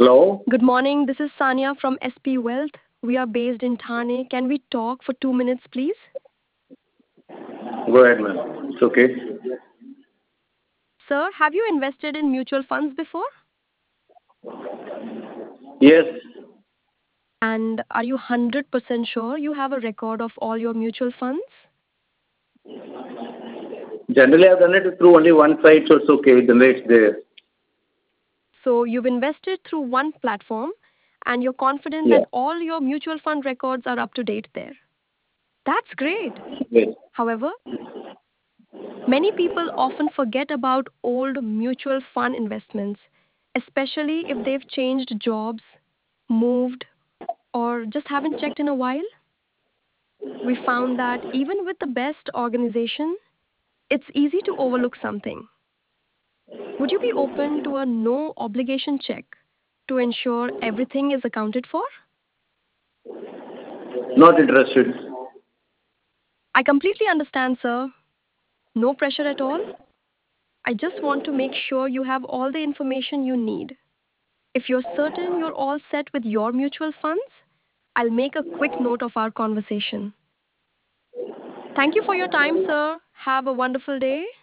Hello? Good morning. This is Sanya from SP Wealth. We are based in Thane. Can we talk for 2 minutes, please? Go ahead, man. It's okay. Sir, have you invested in mutual funds before? Yes, And are you 100% sure you have a record of all your mutual funds? generally I've done it through only one site, so it's okay. It generates there. So you've invested through one platform and you're confident Yeah. that all your mutual fund records are up to date there. That's great. Yes. However, many people often forget about old mutual fund investments, especially if they've changed jobs, moved, or just haven't checked in a while. We found that even with the best organization, it's easy to overlook something. Would you be open to a no obligation check to ensure everything is accounted for? Not interested. I completely understand, sir. No pressure at all. I just want to make sure you have all the information you need. If you're certain you're all set with your mutual funds, I'll make a quick note of our conversation. Thank you for your time, sir. Have a wonderful day.